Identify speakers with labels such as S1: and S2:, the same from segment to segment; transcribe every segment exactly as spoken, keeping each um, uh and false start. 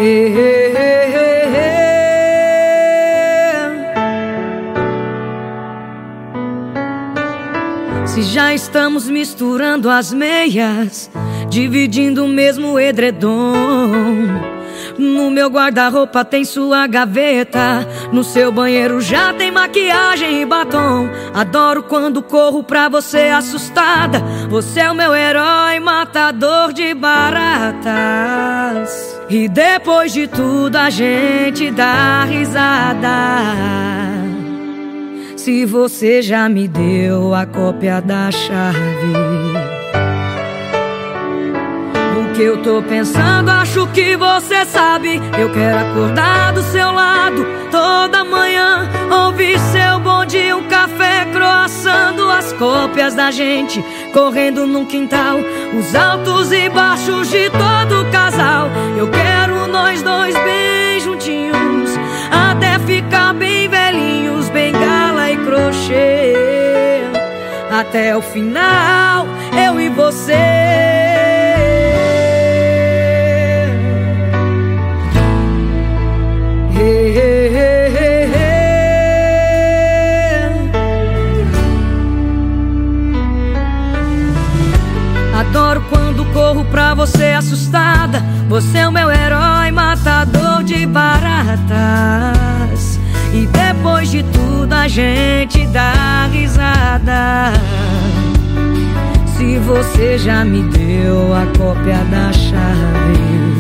S1: Se já estamos misturando as meias, dividindo o mesmo edredom. No meu guarda-roupa tem sua gaveta, no seu banheiro já tem maquiagem e batom. Adoro quando corro pra você assustada. Você é o meu herói, matador de baratas. E depois de tudo a gente dá risada. Se você já me deu a cópia da chave, o que eu tô pensando acho que você sabe. Eu quero acordar do seu lado toda manhã, ouvir seu bonde, um café, croissant, duas cópias da gente correndo num quintal, os altos e baixos de todo casal. Eu quero nós dois bem juntinhos, até ficar bem velhinhos, bengala e crochê, até o final, eu e você. Hey, hey, hey, hey, hey. Adoro quando corro pra você assustada. Você é o meu herói, matador de baratas. E depois de tudo a gente dá risada. Se você já me deu a cópia da chave,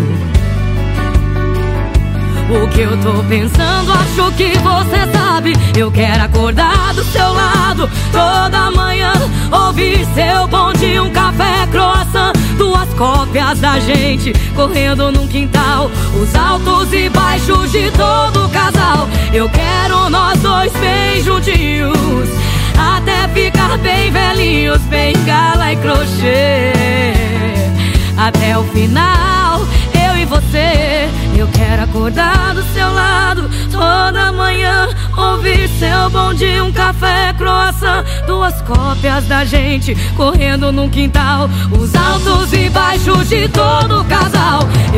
S1: o que eu tô pensando acho que você sabe. Eu quero acordar do seu lado toda manhã, ouvir seu bonde, um café, croissant, duas cópias da gente correndo num quintal, os altos e baixos de todo casal. Eu quero nós dois bem juntinhos, até ficar bem velhinhos, bengala e crochê, até o final, eu e você. Eu quero acordar do seu lado toda manhã, ouvir seu bonde, um café, croissant, duas cópias da gente correndo num quintal, os altos e baixos de todo casal.